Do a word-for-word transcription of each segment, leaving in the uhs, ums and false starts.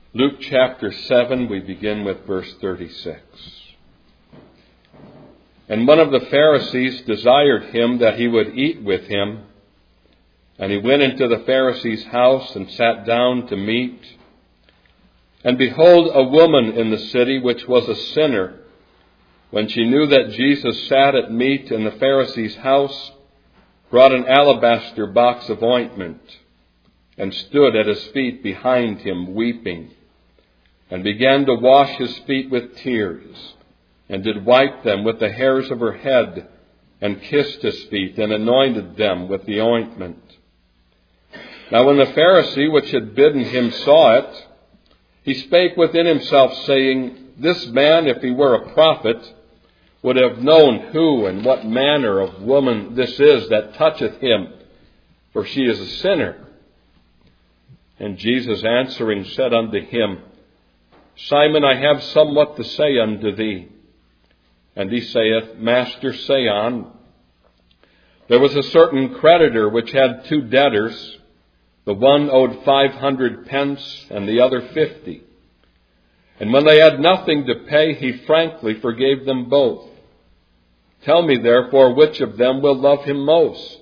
Luke chapter seven, we begin with verse thirty-six. And one of the Pharisees desired him that he would eat with him. And he went into the Pharisee's house and sat down to meat. And behold, a woman in the city, which was a sinner, when she knew that Jesus sat at meat in the Pharisee's house, brought an alabaster box of ointment, and stood at his feet behind him, weeping, and began to wash his feet with tears, and did wipe them with the hairs of her head, and kissed his feet, and anointed them with the ointment. Now when the Pharisee which had bidden him saw it, he spake within himself, saying, This man, if he were a prophet, would have known who and what manner of woman this is that toucheth him, for she is a sinner. And Jesus answering said unto him, Simon, I have somewhat to say unto thee. And he saith, Master, say on. There was a certain creditor which had two debtors. The one owed five hundred pence, and the other fifty. And when they had nothing to pay, he frankly forgave them both. Tell me, therefore, which of them will love him most?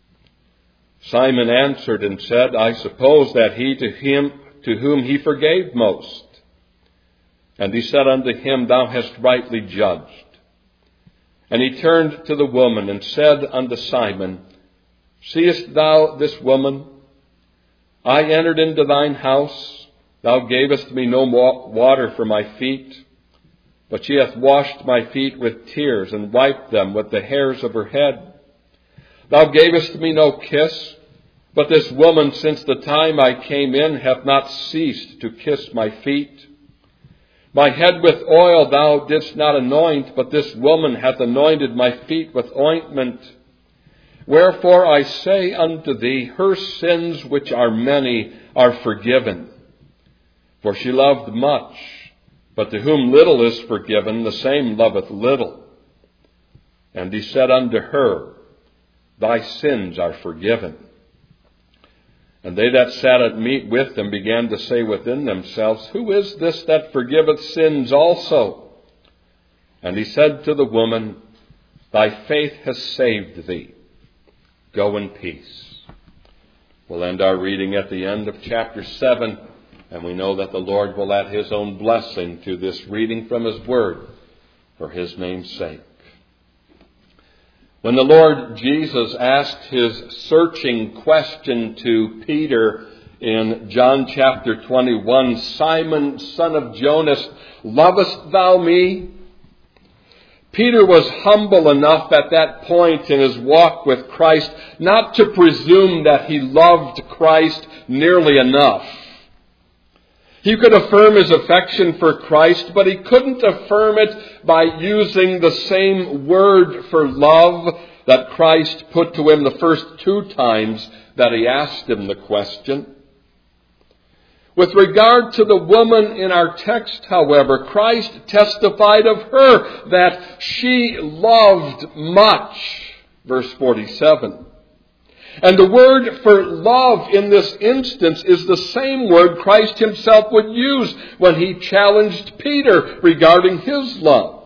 Simon answered and said, I suppose that he to him to whom he forgave most. And he said unto him, Thou hast rightly judged. And he turned to the woman and said unto Simon, Seest thou this woman? I entered into thine house. Thou gavest me no water for my feet, but she hath washed my feet with tears and wiped them with the hairs of her head. Thou gavest me no kiss, but this woman since the time I came in hath not ceased to kiss my feet. My head with oil thou didst not anoint, but this woman hath anointed my feet with ointment. Wherefore I say unto thee, her sins, which are many, are forgiven. For she loved much, but to whom little is forgiven, the same loveth little. And he said unto her, Thy sins are forgiven. And they that sat at meat with them began to say within themselves, Who is this that forgiveth sins also? And he said to the woman, Thy faith has saved thee. Go in peace. We'll end our reading at the end of chapter seven, and we know that the Lord will add his own blessing to this reading from his word for his name's sake. When the Lord Jesus asked his searching question to Peter in John chapter twenty-one, Simon, son of Jonas, lovest thou me? Peter was humble enough at that point in his walk with Christ not to presume that he loved Christ nearly enough. He could affirm his affection for Christ, but he couldn't affirm it by using the same word for love that Christ put to him the first two times that he asked him the question. With regard to the woman in our text, however, Christ testified of her that she loved much. Verse forty-seven. And the word for love in this instance is the same word Christ himself would use when he challenged Peter regarding his love.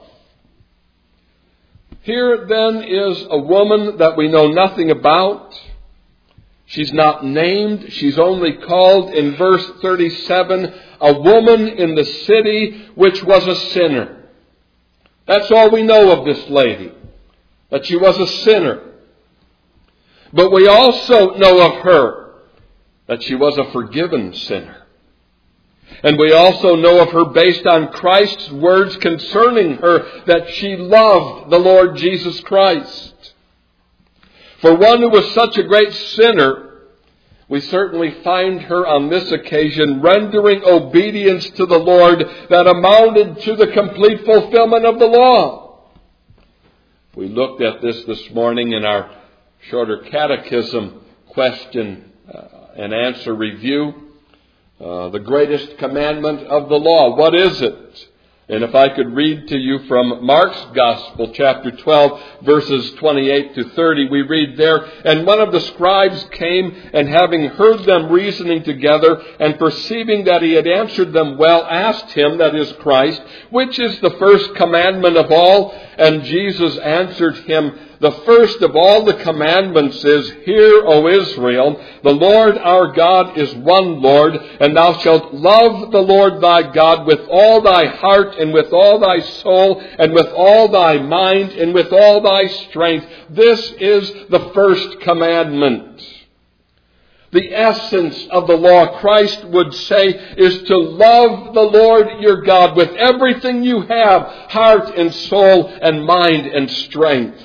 Here then is a woman that we know nothing about. She's not named. She's only called in verse thirty-seven, a woman in the city which was a sinner. That's all we know of this lady, that she was a sinner. But we also know of her that she was a forgiven sinner. And we also know of her based on Christ's words concerning her that she loved the Lord Jesus Christ. For one who was such a great sinner, we certainly find her on this occasion rendering obedience to the Lord that amounted to the complete fulfillment of the law. We looked at this this morning in our shorter catechism question uh, and answer review. Uh, the greatest commandment of the law. What is it? And if I could read to you from Mark's Gospel, chapter twelve, verses twenty-eight to thirty, we read there, "And one of the scribes came, and having heard them reasoning together, and perceiving that he had answered them well, asked him," that is Christ, "which is the first commandment of all? And Jesus answered him, The first of all the commandments is, Hear, O Israel, the Lord our God is one Lord, and thou shalt love the Lord thy God with all thy heart, and with all thy soul, and with all thy mind, and with all thy strength. This is the first commandment." The essence of the law, Christ would say, is to love the Lord your God with everything you have, heart and soul and mind and strength.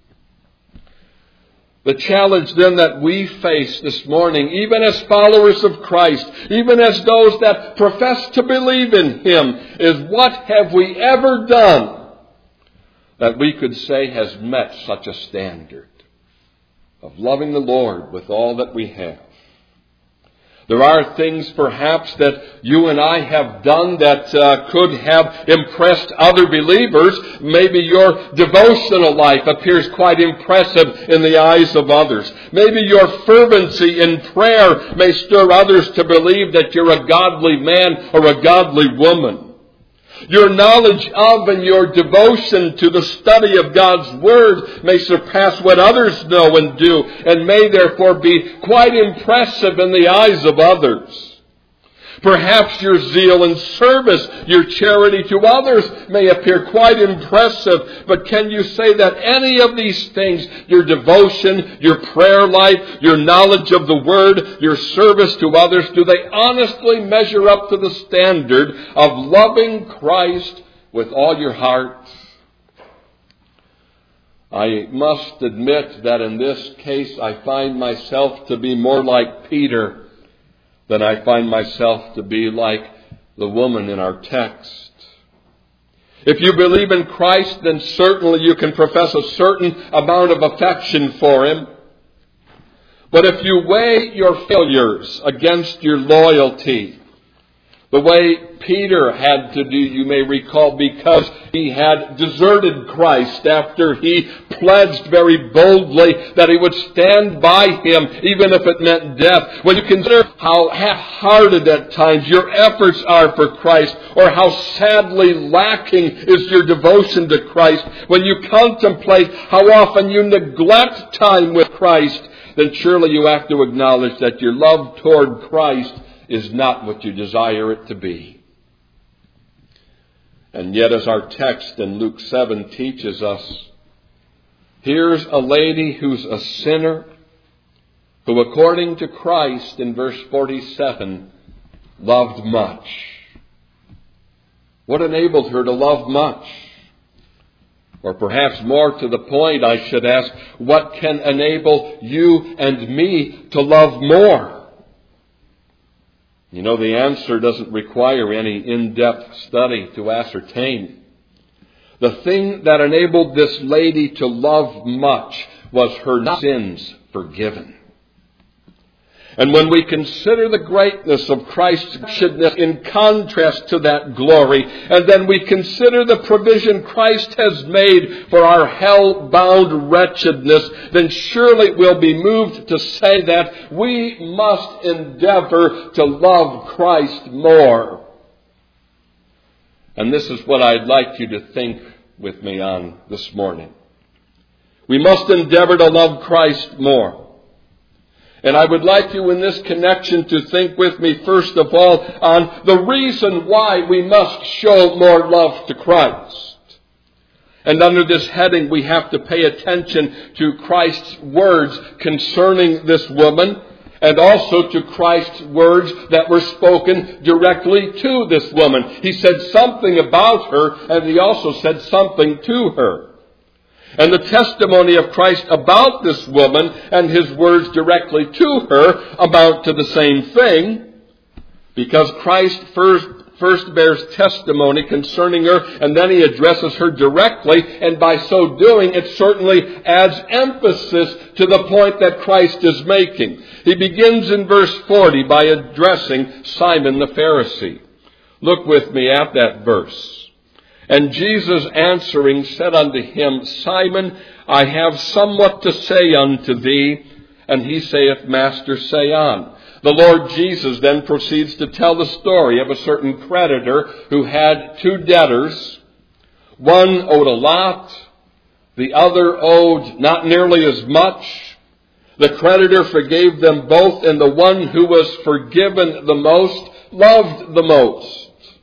The challenge then that we face this morning, even as followers of Christ, even as those that profess to believe in Him, is what have we ever done that we could say has met such a standard of loving the Lord with all that we have? There are things perhaps that you and I have done that uh, could have impressed other believers. Maybe your devotional life appears quite impressive in the eyes of others. Maybe your fervency in prayer may stir others to believe that you're a godly man or a godly woman. Your knowledge of and your devotion to the study of God's Word may surpass what others know and do, and may therefore be quite impressive in the eyes of others. Perhaps your zeal in service, your charity to others may appear quite impressive, but can you say that any of these things, your devotion, your prayer life, your knowledge of the Word, your service to others, do they honestly measure up to the standard of loving Christ with all your heart? I must admit that in this case I find myself to be more like Peter than I find myself to be like the woman in our text. If you believe in Christ, then certainly you can profess a certain amount of affection for Him. But if you weigh your failures against your loyalty, the way Peter had to do, you may recall, because he had deserted Christ after he pledged very boldly that he would stand by Him even if it meant death. When you consider how half-hearted at times your efforts are for Christ, or how sadly lacking is your devotion to Christ, when you contemplate how often you neglect time with Christ, then surely you have to acknowledge that your love toward Christ is not what you desire it to be. And yet, as our text in Luke seven teaches us, here's a lady who's a sinner, who according to Christ in verse forty-seven, loved much. What enabled her to love much? Or perhaps more to the point, I should ask, what can enable you and me to love more? You know, the answer doesn't require any in-depth study to ascertain. The thing that enabled this lady to love much was her sins forgiven. And when we consider the greatness of Christ's wretchedness in contrast to that glory, and then we consider the provision Christ has made for our hell-bound wretchedness, then surely we'll be moved to say that we must endeavor to love Christ more. And this is what I'd like you to think with me on this morning. We must endeavor to love Christ more. And I would like you in this connection to think with me first of all on the reason why we must show more love to Christ. And under this heading we have to pay attention to Christ's words concerning this woman, and also to Christ's words that were spoken directly to this woman. He said something about her, and He also said something to her. And the testimony of Christ about this woman and His words directly to her amount to the same thing, because Christ first, first bears testimony concerning her, and then He addresses her directly, and by so doing it certainly adds emphasis to the point that Christ is making. He begins in verse forty by addressing Simon the Pharisee. Look with me at that verse. And Jesus answering said unto him, Simon, I have somewhat to say unto thee. And he saith, Master, say on. The Lord Jesus then proceeds to tell the story of a certain creditor who had two debtors. One owed a lot, the other owed not nearly as much. The creditor forgave them both, and the one who was forgiven the most loved the most.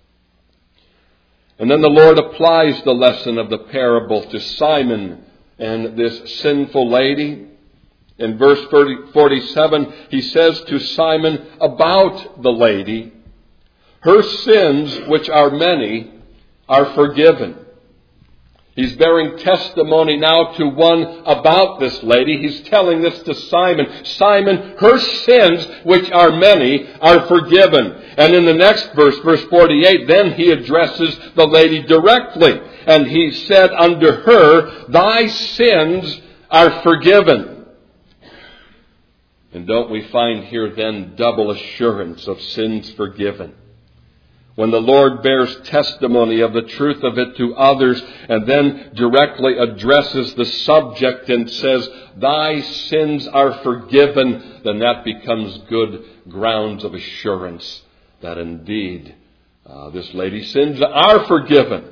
And then the Lord applies the lesson of the parable to Simon and this sinful lady. In verse forty-seven, he says to Simon about the lady, her sins, which are many, are forgiven. He's bearing testimony now to one about this lady. He's telling this to Simon. Simon, her sins, which are many, are forgiven. And in the next verse, verse forty-eight, then he addresses the lady directly. And he said unto her, thy sins are forgiven. And don't we find here then double assurance of sins forgiven? When the Lord bears testimony of the truth of it to others and then directly addresses the subject and says, thy sins are forgiven, then that becomes good grounds of assurance that indeed uh, this lady's sins are forgiven.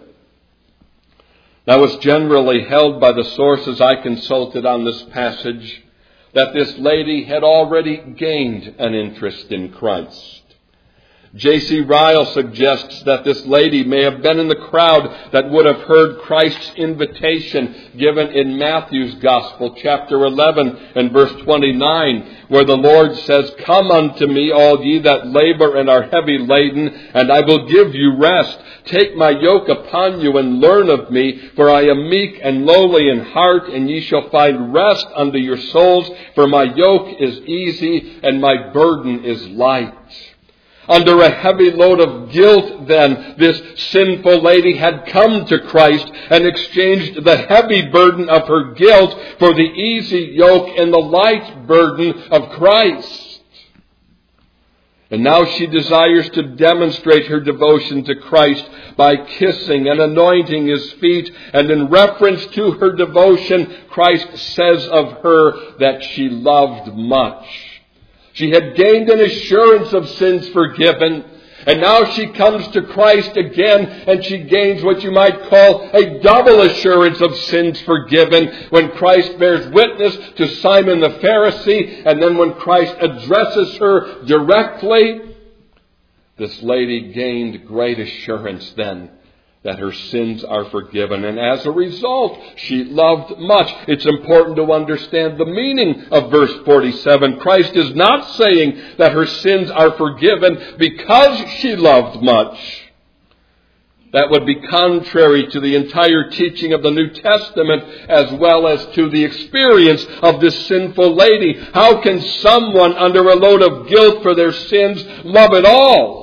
Now it's generally held by the sources I consulted on this passage that this lady had already gained an interest in Christ. J C Ryle suggests that this lady may have been in the crowd that would have heard Christ's invitation given in Matthew's Gospel, chapter eleven and verse twenty-nine, where the Lord says, come unto me, all ye that labor and are heavy laden, and I will give you rest. Take my yoke upon you and learn of me, for I am meek and lowly in heart, and ye shall find rest unto your souls, for my yoke is easy and my burden is light. Under a heavy load of guilt, then, this sinful lady had come to Christ and exchanged the heavy burden of her guilt for the easy yoke and the light burden of Christ. And now she desires to demonstrate her devotion to Christ by kissing and anointing his feet. And in reference to her devotion, Christ says of her that she loved much. She had gained an assurance of sins forgiven, and now she comes to Christ again, and she gains what you might call a double assurance of sins forgiven when Christ bears witness to Simon the Pharisee, and then when Christ addresses her directly. This lady gained great assurance then that her sins are forgiven. And as a result, she loved much. It's important to understand the meaning of verse forty-seven. Christ is not saying that her sins are forgiven because she loved much. That would be contrary to the entire teaching of the New Testament as well as to the experience of this sinful lady. How can someone under a load of guilt for their sins love at all?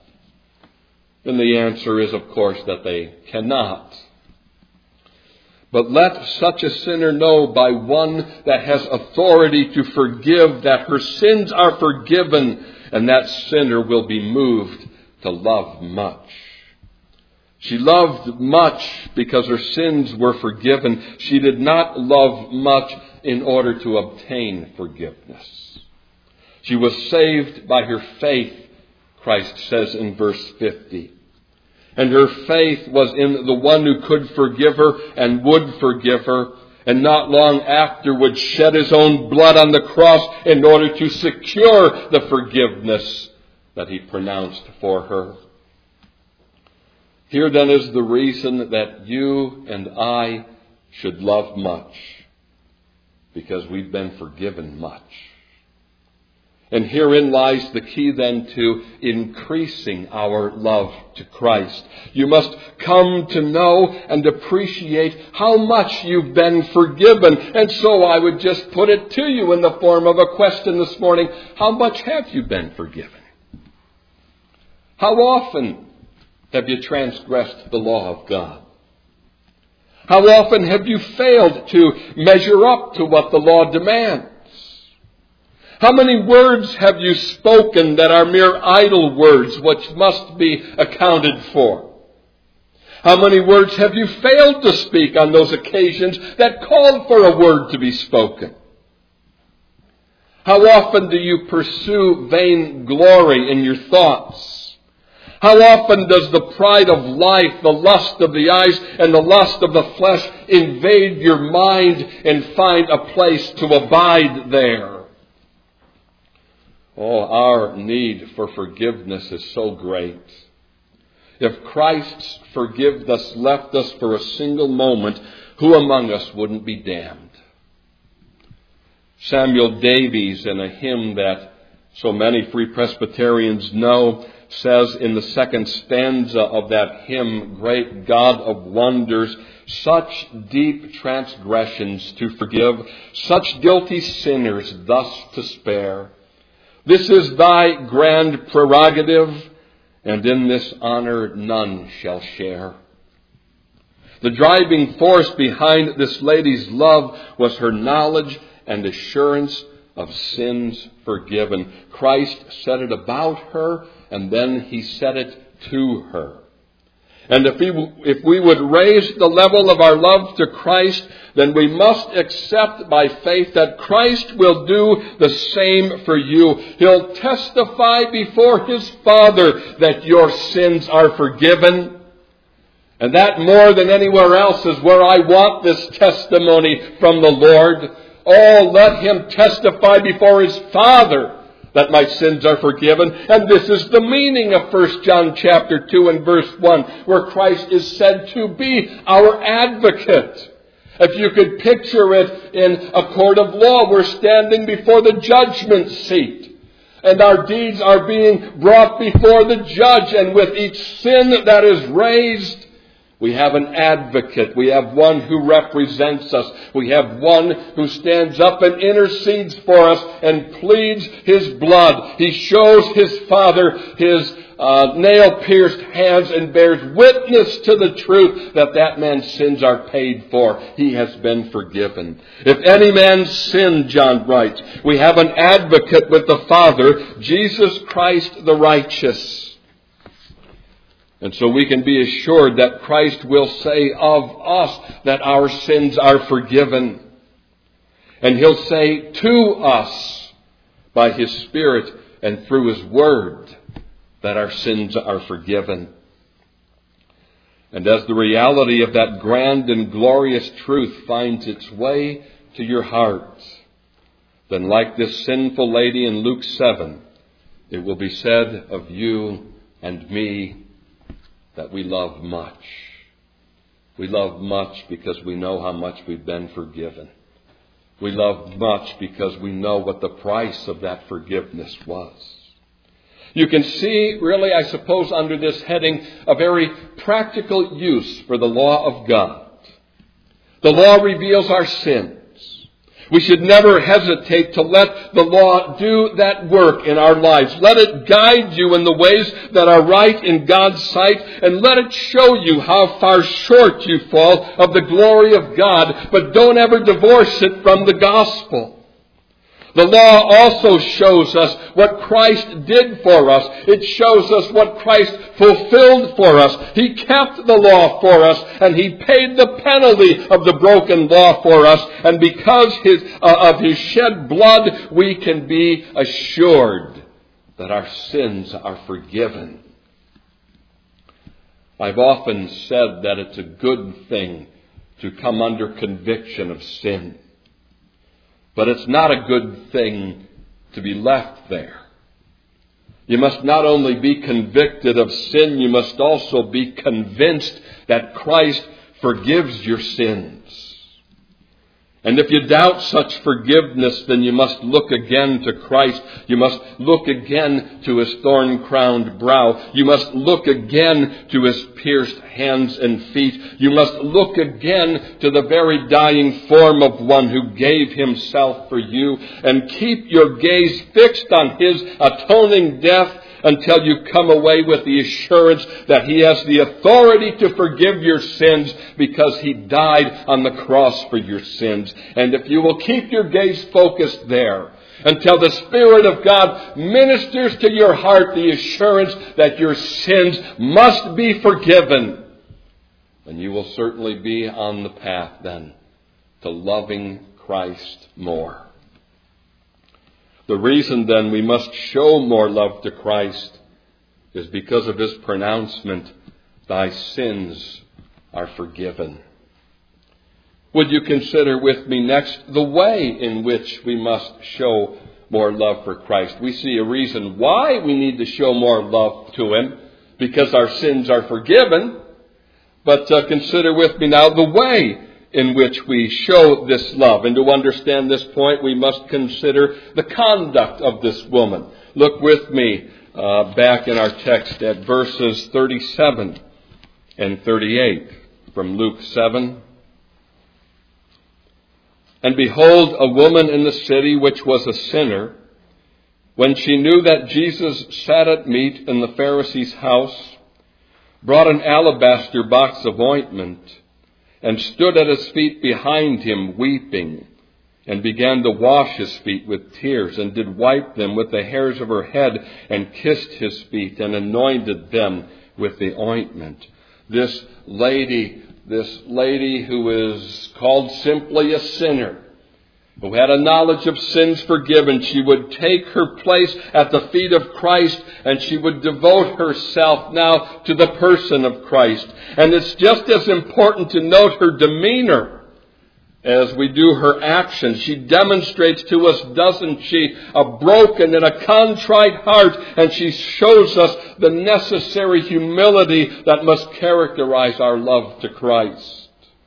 Then the answer is, of course, that they cannot. But let such a sinner know by one that has authority to forgive that her sins are forgiven, and that sinner will be moved to love much. She loved much because her sins were forgiven. She did not love much in order to obtain forgiveness. She was saved by her faith, Christ says in verse fifty. And her faith was in the one who could forgive her and would forgive her, and not long after would shed his own blood on the cross in order to secure the forgiveness that he pronounced for her. Here then is the reason that you and I should love much, because we've been forgiven much. And herein lies the key then to increasing our love to Christ. You must come to know and appreciate how much you've been forgiven. And so I would just put it to you in the form of a question this morning. How much have you been forgiven? How often have you transgressed the law of God? How often have you failed to measure up to what the law demands? How many words have you spoken that are mere idle words which must be accounted for? How many words have you failed to speak on those occasions that called for a word to be spoken? How often do you pursue vain glory in your thoughts? How often does the pride of life, the lust of the eyes, and the lust of the flesh invade your mind and find a place to abide there? Oh, our need for forgiveness is so great. If Christ's forgiveness left us for a single moment, who among us wouldn't be damned? Samuel Davies, in a hymn that so many Free Presbyterians know, says in the second stanza of that hymn, "Great God of wonders, such deep transgressions to forgive, such guilty sinners thus to spare. This is thy grand prerogative, and in this honor none shall share." The driving force behind this lady's love was her knowledge and assurance of sins forgiven. Christ said it about her, and then he said it to her. And if we, if we would raise the level of our love to Christ, then we must accept by faith that Christ will do the same for you. He'll testify before his Father that your sins are forgiven. And that more than anywhere else is where I want this testimony from the Lord. Oh, let him testify before his Father that my sins are forgiven. And this is the meaning of First John chapter two and verse one, where Christ is said to be our advocate. If you could picture it in a court of law, we're standing before the judgment seat. And our deeds are being brought before the judge. And with each sin that is raised, we have an advocate. We have one who represents us. We have one who stands up and intercedes for us and pleads his blood. He shows his Father his uh, nail-pierced hands and bears witness to the truth that that man's sins are paid for. He has been forgiven. If any man sin, John writes, we have an advocate with the Father, Jesus Christ the righteous. And so we can be assured that Christ will say of us that our sins are forgiven. And he'll say to us by his Spirit and through his Word that our sins are forgiven. And as the reality of that grand and glorious truth finds its way to your heart, then like this sinful lady in Luke seven, it will be said of you and me that we love much. We love much because we know how much we've been forgiven. We love much because we know what the price of that forgiveness was. You can see, really, I suppose, under this heading, a very practical use for the law of God. The law reveals our sins. We should never hesitate to let the law do that work in our lives. Let it guide you in the ways that are right in God's sight, and let it show you how far short you fall of the glory of God, but don't ever divorce it from the gospel. The law also shows us what Christ did for us. It shows us what Christ fulfilled for us. He kept the law for us, and he paid the penalty of the broken law for us. And because his, uh, of his shed blood, we can be assured that our sins are forgiven. I've often said that it's a good thing to come under conviction of sin. But it's not a good thing to be left there. You must not only be convicted of sin, you must also be convinced that Christ forgives your sins. And if you doubt such forgiveness, then you must look again to Christ. You must look again to his thorn-crowned brow. You must look again to his pierced hands and feet. You must look again to the very dying form of one who gave himself for you. And keep your gaze fixed on his atoning death until you come away with the assurance that he has the authority to forgive your sins because he died on the cross for your sins. And if you will keep your gaze focused there until the Spirit of God ministers to your heart the assurance that your sins must be forgiven, And you will certainly be on the path then to loving Christ more. The reason then we must show more love to Christ is because of his pronouncement, thy sins are forgiven. Would you consider with me next the way in which we must show more love for Christ? We see a reason why we need to show more love to him, because our sins are forgiven. But uh, consider with me now the way in which we show this love. And to understand this point, we must consider the conduct of this woman. Look with me uh, back in our text at verses thirty-seven and thirty-eight from Luke seven. And behold, a woman in the city which was a sinner, when she knew that Jesus sat at meat in the Pharisee's house, brought an alabaster box of ointment, and stood at his feet behind him, weeping, and began to wash his feet with tears, and did wipe them with the hairs of her head, and kissed his feet, and anointed them with the ointment. This lady, this lady who is called simply a sinner, who had a knowledge of sins forgiven, she would take her place at the feet of Christ, and she would devote herself now to the person of Christ. And it's just as important to note her demeanor as we do her actions. She demonstrates to us, doesn't she, a broken and a contrite heart, and she shows us the necessary humility that must characterize our love to Christ.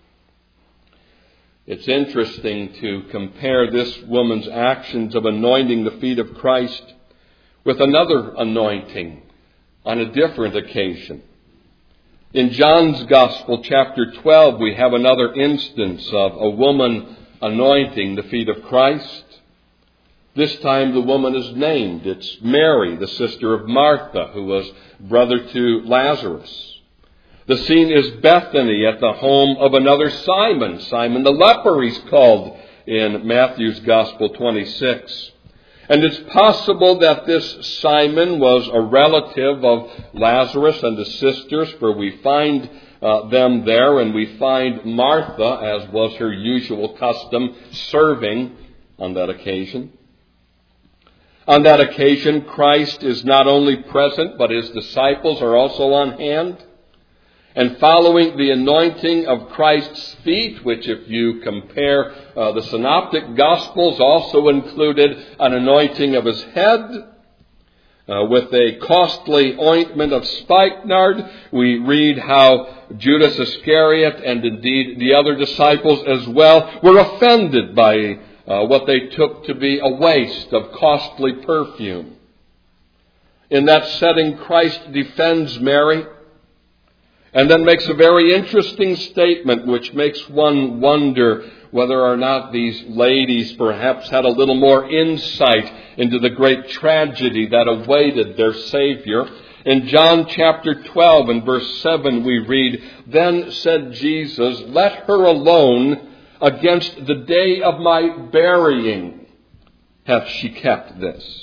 It's interesting to compare this woman's actions of anointing the feet of Christ with another anointing on a different occasion. In John's Gospel, chapter twelve, we have another instance of a woman anointing the feet of Christ. This time the woman is named. It's Mary, the sister of Martha, who was brother to Lazarus. The scene is Bethany, at the home of another Simon. Simon the leper, he's called in Matthew's Gospel twenty-six. And it's possible that this Simon was a relative of Lazarus and his sisters, for we find uh, them there, and we find Martha, as was her usual custom, serving on that occasion. On that occasion, Christ is not only present, but his disciples are also on hand. And following the anointing of Christ's feet, which if you compare uh, the synoptic gospels, also included an anointing of his head uh, with a costly ointment of spikenard, we read how Judas Iscariot and indeed the other disciples as well were offended by uh, what they took to be a waste of costly perfume. In that setting, Christ defends Mary, and then makes a very interesting statement which makes one wonder whether or not these ladies perhaps had a little more insight into the great tragedy that awaited their Savior. In John chapter twelve and verse seven we read, Then said Jesus, Let her alone, against the day of my burying hath she kept this.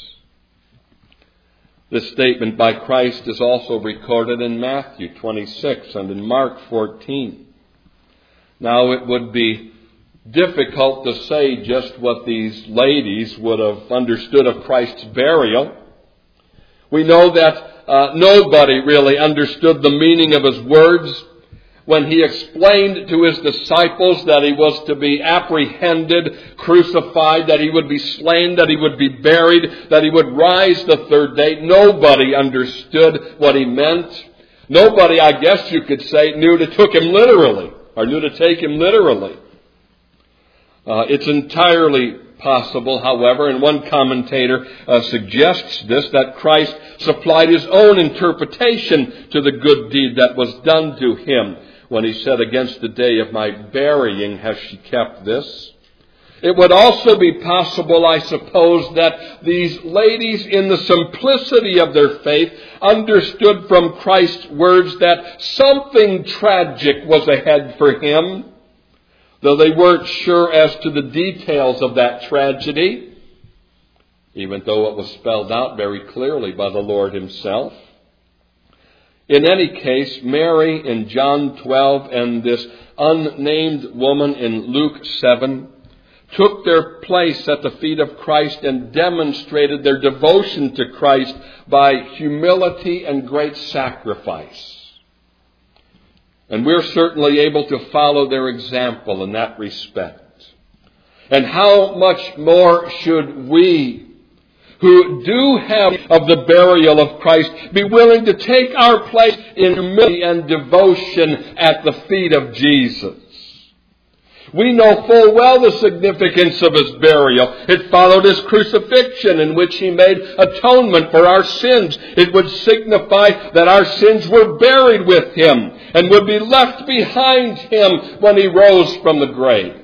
This statement by Christ is also recorded in Matthew twenty-six and in Mark fourteen. Now it would be difficult to say just what these ladies would have understood of Christ's burial. We know that uh, nobody really understood the meaning of his words when he explained to his disciples that he was to be apprehended, crucified, that he would be slain, that he would be buried, that he would rise the third day. Nobody understood what he meant. Nobody, I guess you could say, knew to took him literally, or knew to take him literally. Uh, it's entirely possible, however, and one commentator uh, suggests this, that Christ supplied his own interpretation to the good deed that was done to him when he said, Against the day of my burying has she kept this. It would also be possible, I suppose, that these ladies, in the simplicity of their faith, understood from Christ's words that something tragic was ahead for him, though they weren't sure as to the details of that tragedy, even though it was spelled out very clearly by the Lord himself. In any case, Mary in John twelve and this unnamed woman in Luke seven took their place at the feet of Christ and demonstrated their devotion to Christ by humility and great sacrifice. And we're certainly able to follow their example in that respect. And how much more should we, who do have of the burial of Christ, be willing to take our place in humility and devotion at the feet of Jesus? We know full well the significance of His burial. It followed His crucifixion, in which He made atonement for our sins. It would signify that our sins were buried with Him and would be left behind Him when He rose from the grave.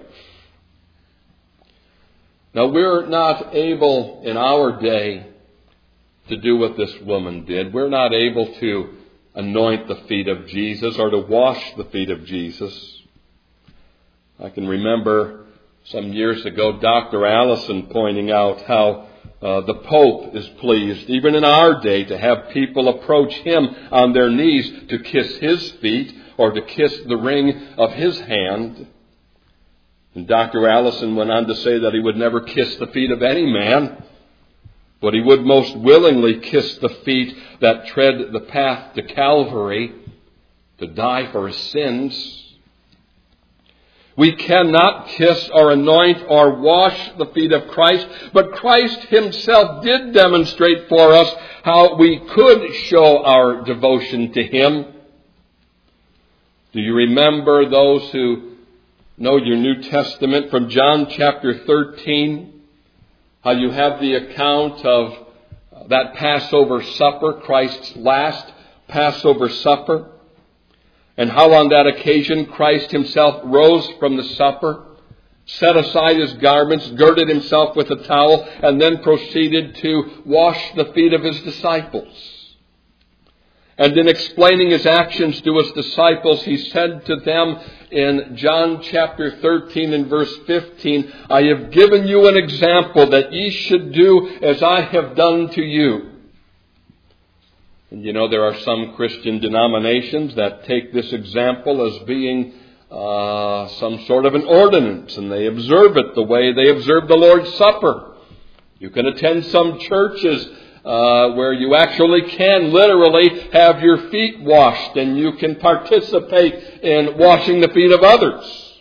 Now, we're not able in our day to do what this woman did. We're not able to anoint the feet of Jesus or to wash the feet of Jesus. I can remember some years ago Doctor Allison pointing out how uh, the Pope is pleased, even in our day, to have people approach him on their knees to kiss his feet or to kiss the ring of his hand. And Doctor Allison went on to say that he would never kiss the feet of any man, but he would most willingly kiss the feet that tread the path to Calvary to die for his sins. We cannot kiss or anoint or wash the feet of Christ, but Christ Himself did demonstrate for us how we could show our devotion to Him. Do you remember, those who know your New Testament, from John chapter thirteen, how you have the account of that Passover supper, Christ's last Passover supper? And how on that occasion Christ Himself rose from the supper, set aside His garments, girded Himself with a towel, and then proceeded to wash the feet of His disciples. And in explaining His actions to His disciples, He said to them in John chapter thirteen and verse fifteen, "I have given you an example that ye should do as I have done to you." And you know, there are some Christian denominations that take this example as being uh, some sort of an ordinance, and they observe it the way they observe the Lord's Supper. You can attend some churches uh, where you actually can literally have your feet washed, and you can participate in washing the feet of others.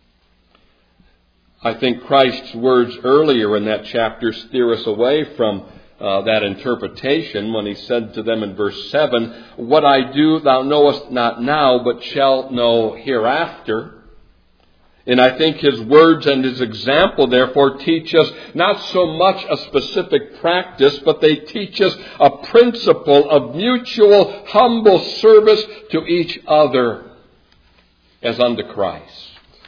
I think Christ's words earlier in that chapter steer us away from Uh, that interpretation when He said to them in verse seven, "What I do thou knowest not now, but shalt know hereafter." And I think His words and His example therefore teach us not so much a specific practice, but they teach us a principle of mutual humble service to each other as unto Christ.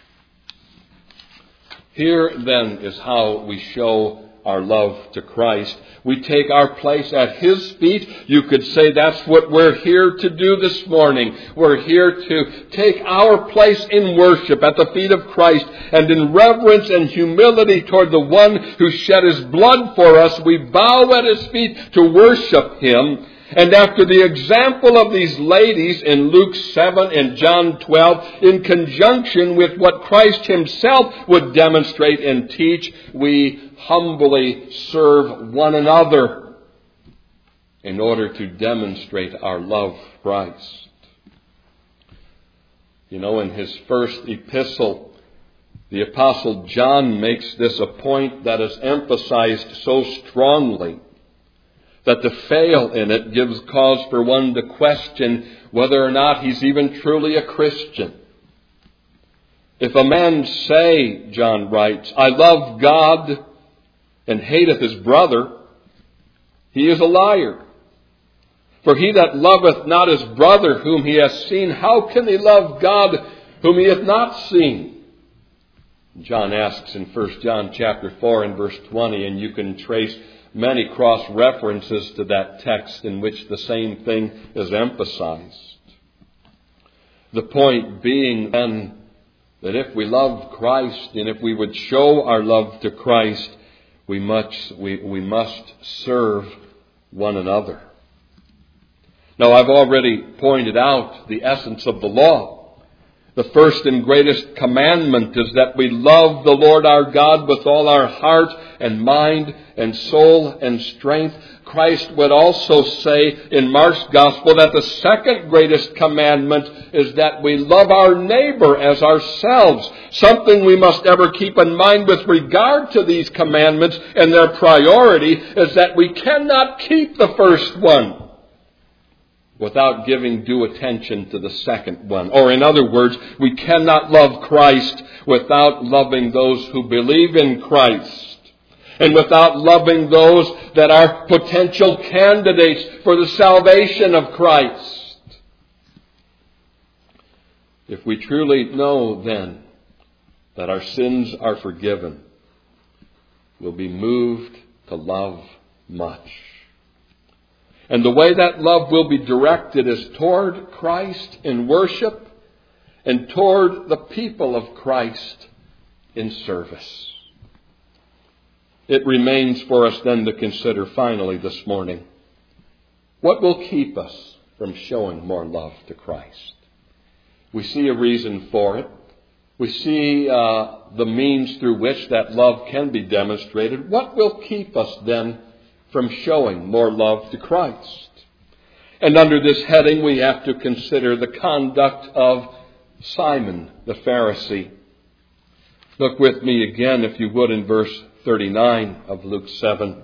Here then is how we show our love to Christ. We take our place at His feet. You could say that's what we're here to do this morning. We're here to take our place in worship at the feet of Christ, and in reverence and humility toward the one who shed His blood for us, we bow at His feet to worship Him. And after the example of these ladies in Luke seven and John twelve, in conjunction with what Christ Himself would demonstrate and teach, we humbly serve one another in order to demonstrate our love for Christ. You know, in his first epistle, the Apostle John makes this a point that is emphasized so strongly that to fail in it gives cause for one to question whether or not he's even truly a Christian. If a man say, John writes, "I love God," and hateth his brother, he is a liar. For he that loveth not his brother whom he hath seen, how can he love God whom he hath not seen? John asks in First John chapter four and verse twenty, and you can trace many cross references to that text in which the same thing is emphasized. The point being then that if we love Christ and if we would show our love to Christ, we must, we, we must serve one another. Now, I've already pointed out the essence of the law. The first and greatest commandment is that we love the Lord our God with all our heart and mind and soul and strength. Christ would also say in Mark's Gospel that the second greatest commandment is that we love our neighbor as ourselves. Something we must ever keep in mind with regard to these commandments and their priority is that we cannot keep the first one without giving due attention to the second one. Or in other words, we cannot love Christ without loving those who believe in Christ, and without loving those that are potential candidates for the salvation of Christ. If we truly know then that our sins are forgiven, we'll be moved to love much. And the way that love will be directed is toward Christ in worship and toward the people of Christ in service. It remains for us then to consider finally this morning, what will keep us from showing more love to Christ? We see a reason for it. We see uh, the means through which that love can be demonstrated. What will keep us then from showing more love to Christ? And under this heading, we have to consider the conduct of Simon the Pharisee. Look with me again, if you would, in verse thirty-nine of Luke seven.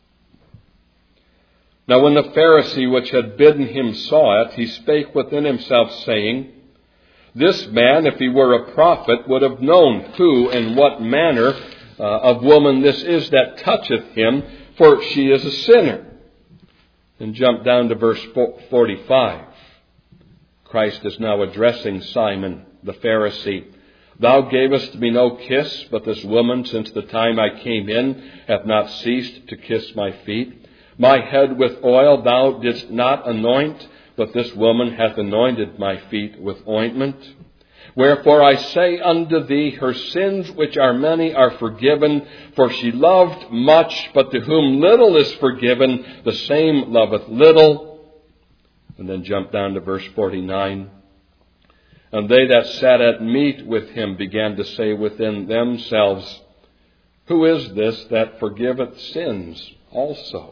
Now when the Pharisee which had bidden him saw it, he spake within himself, saying, This man, if he were a prophet, would have known who and what manner uh, of woman this is that toucheth him, for she is a sinner. And jump down to verse forty-five. Christ is now addressing Simon the Pharisee. Thou gavest me no kiss, but this woman, since the time I came in, hath not ceased to kiss my feet. My head with oil thou didst not anoint, but this woman hath anointed my feet with ointment. Wherefore I say unto thee, her sins, which are many, are forgiven, for she loved much, but to whom little is forgiven, the same loveth little. And then jump down to verse forty-nine. And they that sat at meat with him began to say within themselves, Who is this that forgiveth sins also?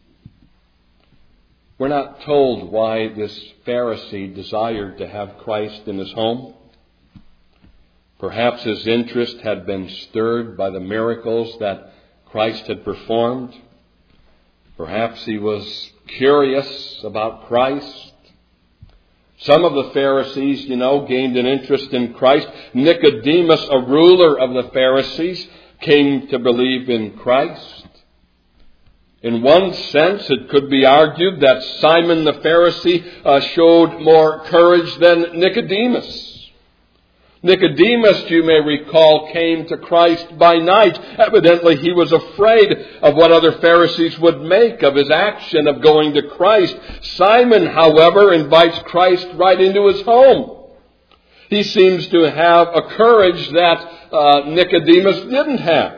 We're not told why this Pharisee desired to have Christ in his home. Perhaps his interest had been stirred by the miracles that Christ had performed. Perhaps he was curious about Christ. Some of the Pharisees, you know, gained an interest in Christ. Nicodemus, a ruler of the Pharisees, came to believe in Christ. In one sense, it could be argued that Simon the Pharisee uh, showed more courage than Nicodemus. Nicodemus, you may recall, came to Christ by night. Evidently, he was afraid of what other Pharisees would make of his action of going to Christ. Simon, however, invites Christ right into his home. He seems to have a courage that uh, Nicodemus didn't have.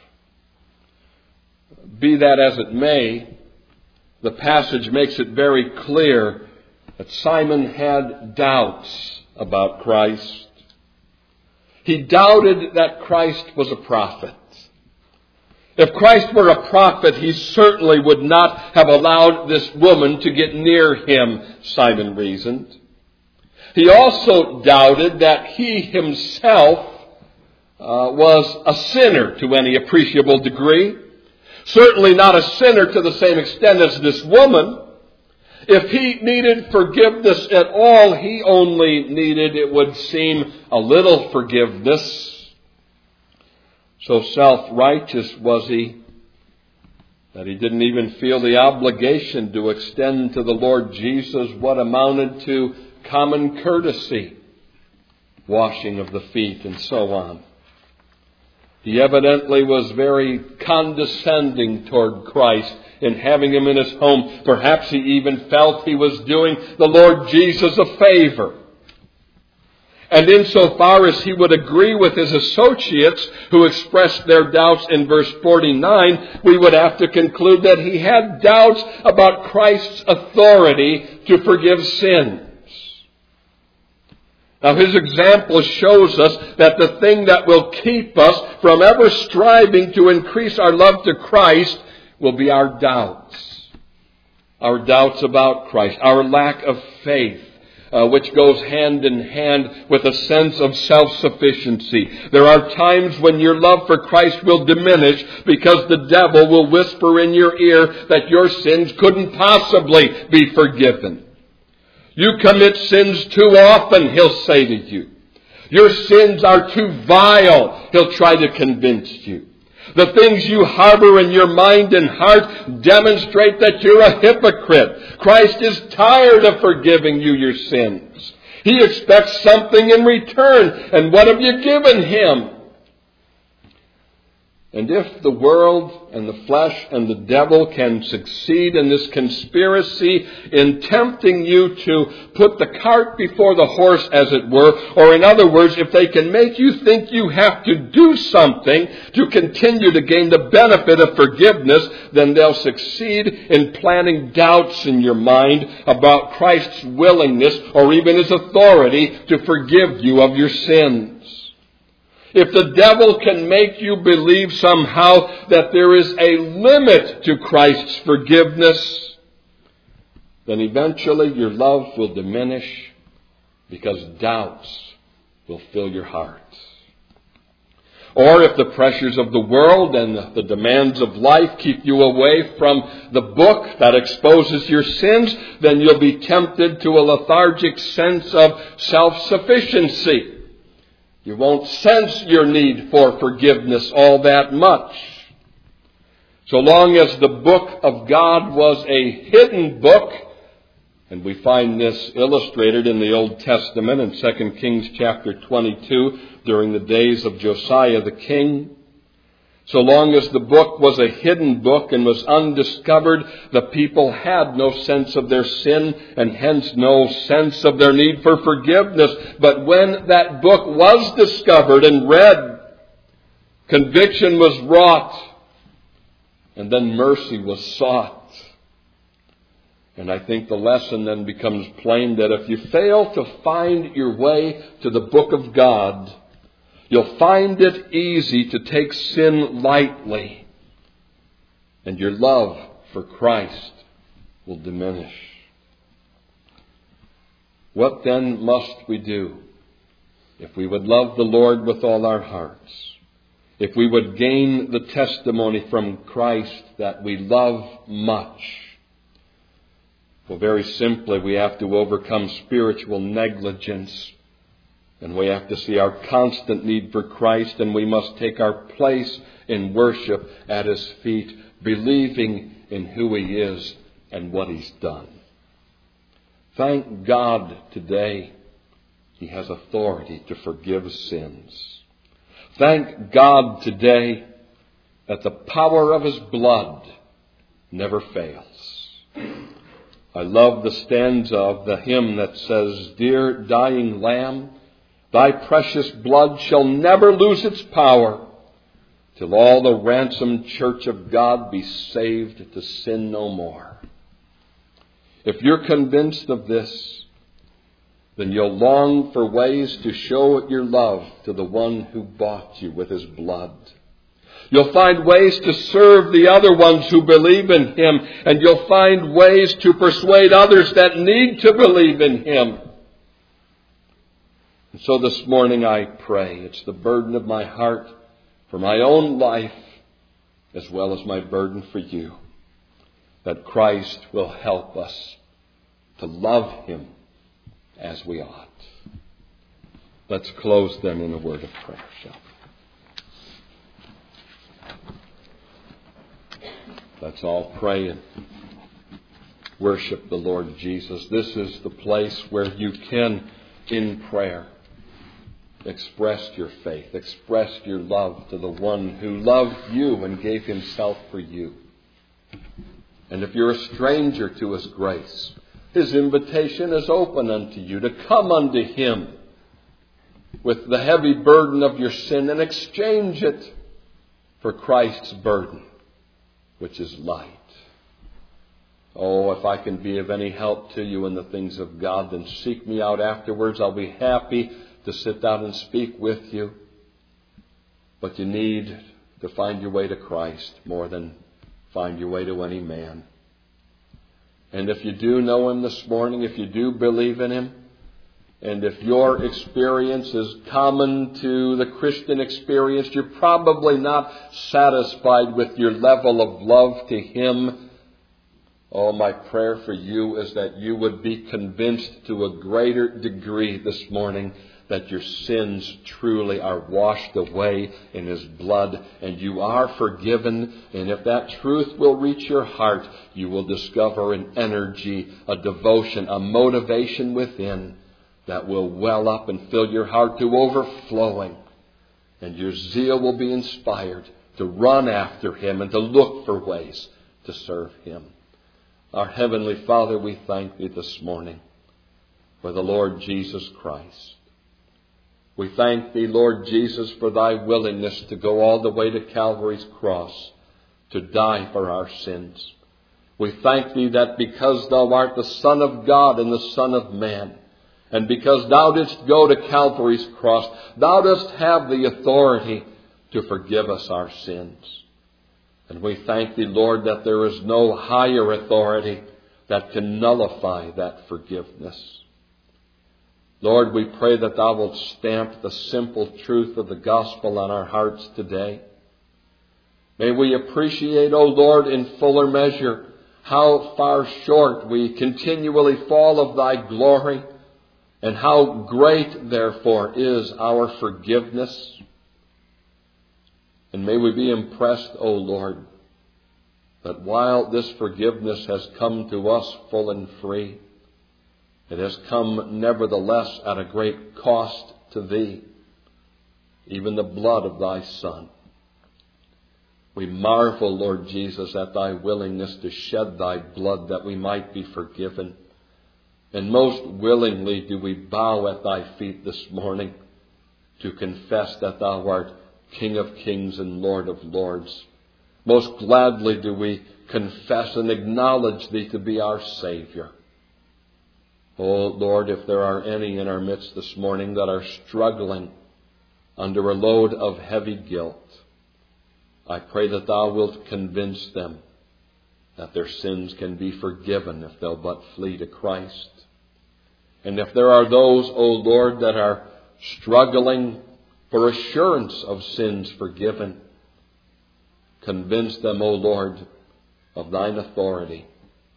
Be that as it may, the passage makes it very clear that Simon had doubts about Christ. He doubted that Christ was a prophet. If Christ were a prophet, he certainly would not have allowed this woman to get near him, Simon reasoned. He also doubted that he himself uh, was a sinner to any appreciable degree. Certainly not a sinner to the same extent as this woman. If he needed forgiveness at all, he only needed, it would seem, a little forgiveness. So self-righteous was he that he didn't even feel the obligation to extend to the Lord Jesus what amounted to common courtesy, washing of the feet and so on. He evidently was very condescending toward Christ in having him in his home. Perhaps he even felt he was doing the Lord Jesus a favor. And insofar as he would agree with his associates who expressed their doubts in verse forty-nine, we would have to conclude that he had doubts about Christ's authority to forgive sins. Now his example shows us that the thing that will keep us from ever striving to increase our love to Christ will be our doubts. Our doubts about Christ, our lack of faith. Uh, which goes hand in hand with a sense of self-sufficiency. There are times when your love for Christ will diminish because the devil will whisper in your ear that your sins couldn't possibly be forgiven. You commit sins too often, he'll say to you. Your sins are too vile, he'll try to convince you. The things you harbor in your mind and heart demonstrate that you're a hypocrite. Christ is tired of forgiving you your sins. He expects something in return. And what have you given him? And if the world and the flesh and the devil can succeed in this conspiracy in tempting you to put the cart before the horse, as it were, or in other words, if they can make you think you have to do something to continue to gain the benefit of forgiveness, then they'll succeed in planting doubts in your mind about Christ's willingness or even his authority to forgive you of your sins. If the devil can make you believe somehow that there is a limit to Christ's forgiveness, then eventually your love will diminish because doubts will fill your heart. Or if the pressures of the world and the demands of life keep you away from the book that exposes your sins, then you'll be tempted to a lethargic sense of self-sufficiency. You won't sense your need for forgiveness all that much. So long as the book of God was a hidden book, and we find this illustrated in the Old Testament in Second Kings chapter twenty-two during the days of Josiah the king. So long as the book was a hidden book and was undiscovered, the people had no sense of their sin and hence no sense of their need for forgiveness. But when that book was discovered and read, conviction was wrought and then mercy was sought. And I think the lesson then becomes plain that if you fail to find your way to the book of God, you'll find it easy to take sin lightly, and your love for Christ will diminish. What then must we do if we would love the Lord with all our hearts? If we would gain the testimony from Christ that we love much? Well, very simply, we have to overcome spiritual negligence. And we have to see our constant need for Christ, and we must take our place in worship at his feet, believing in who he is and what he's done. Thank God today he has authority to forgive sins. Thank God today that the power of his blood never fails. I love the stanza of the hymn that says, "Dear dying Lamb, thy precious blood shall never lose its power till all the ransomed church of God be saved to sin no more." If you're convinced of this, then you'll long for ways to show your love to the one who bought you with his blood. You'll find ways to serve the other ones who believe in him, and you'll find ways to persuade others that need to believe in him. And so this morning I pray, it's the burden of my heart for my own life as well as my burden for you, that Christ will help us to love him as we ought. Let's close then in a word of prayer, shall we? Let's all pray and worship the Lord Jesus. This is the place where you can, in prayer, express your faith, express your love to the one who loved you and gave himself for you. And if you're a stranger to his grace, his invitation is open unto you to come unto him with the heavy burden of your sin and exchange it for Christ's burden, which is light. Oh, if I can be of any help to you in the things of God, then seek me out afterwards. I'll be happy to sit down and speak with you. But you need to find your way to Christ more than find your way to any man. And if you do know Him this morning, if you do believe in Him, and if your experience is common to the Christian experience, you're probably not satisfied with your level of love to Him. Oh, my prayer for you is that you would be convinced to a greater degree this morning that your sins truly are washed away in His blood and you are forgiven. And if that truth will reach your heart, you will discover an energy, a devotion, a motivation within that will well up and fill your heart to overflowing. And your zeal will be inspired to run after Him and to look for ways to serve Him. Our Heavenly Father, we thank Thee this morning for the Lord Jesus Christ. We thank Thee, Lord Jesus, for Thy willingness to go all the way to Calvary's cross to die for our sins. We thank Thee that because Thou art the Son of God and the Son of Man, and because Thou didst go to Calvary's cross, Thou dost have the authority to forgive us our sins. And we thank Thee, Lord, that there is no higher authority that can nullify that forgiveness. Lord, we pray that Thou wilt stamp the simple truth of the gospel on our hearts today. May we appreciate, O Lord, in fuller measure how far short we continually fall of Thy glory, and how great, therefore, is our forgiveness. And may we be impressed, O Lord, that while this forgiveness has come to us full and free, it has come nevertheless at a great cost to Thee, even the blood of Thy Son. We marvel, Lord Jesus, at Thy willingness to shed Thy blood that we might be forgiven. And most willingly do we bow at Thy feet this morning to confess that Thou art King of kings and Lord of lords. Most gladly do we confess and acknowledge Thee to be our Savior. Oh, Lord, if there are any in our midst this morning that are struggling under a load of heavy guilt, I pray that Thou wilt convince them that their sins can be forgiven if they'll but flee to Christ. And if there are those, O Lord, that are struggling for assurance of sins forgiven, convince them, O Lord, of Thine authority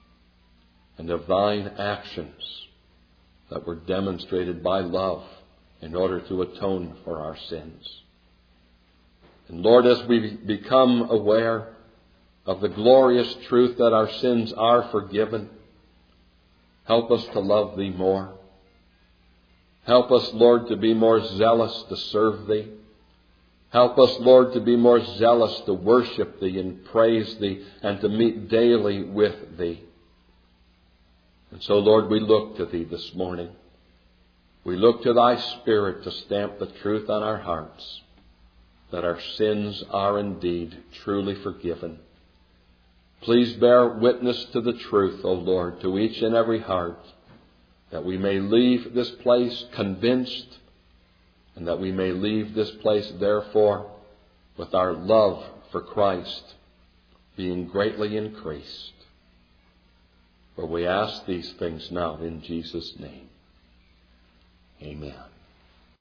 and of Thine actions that were demonstrated by love in order to atone for our sins. And Lord, as we become aware of the glorious truth that our sins are forgiven, help us to love Thee more. Help us, Lord, to be more zealous to serve Thee. Help us, Lord, to be more zealous to worship Thee and praise Thee and to meet daily with Thee. And so, Lord, we look to Thee this morning. We look to Thy Spirit to stamp the truth on our hearts, that our sins are indeed truly forgiven. Please bear witness to the truth, O Lord, to each and every heart, that we may leave this place convinced, and that we may leave this place, therefore, with our love for Christ being greatly increased. For we ask these things now in Jesus' name. Amen.